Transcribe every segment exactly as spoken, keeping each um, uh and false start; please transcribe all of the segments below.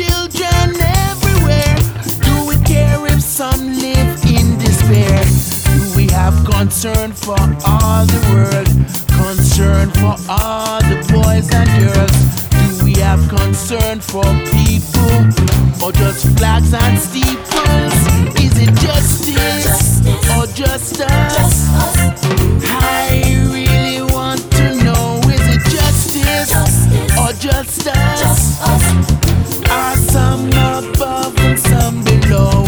children everywhere. Do we care if some live in despair? Do we have concern for all the world? Concern for all the boys and girls? Do we have concern for people, or just flags and steeples? Is it justice or just us? I really want to know, is it justice or just us? Are some above and some below?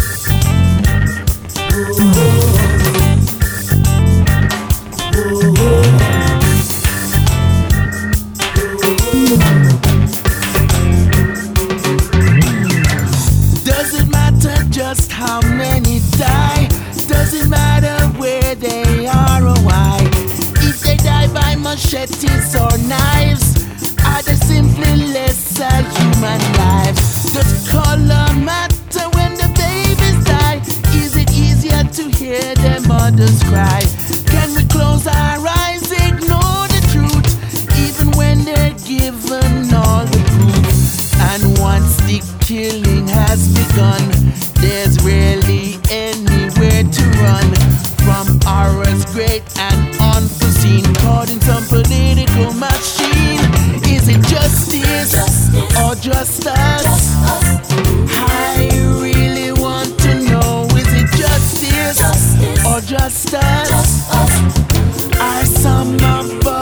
Does it matter just how many die? Does it matter where they are or why? If they die by machetes or knives, are they simply lesser human lives? Does color matter when the babies die? Is it easier to hear their mothers cry? Can we close our eyes, ignore the truth, even when they're given all the proof? And once the killing has begun, there's rarely anywhere to run from horrors great and unforeseen, caught in some political machine. Is it justice or just us? I really want to know, is it justice or just us? Are some above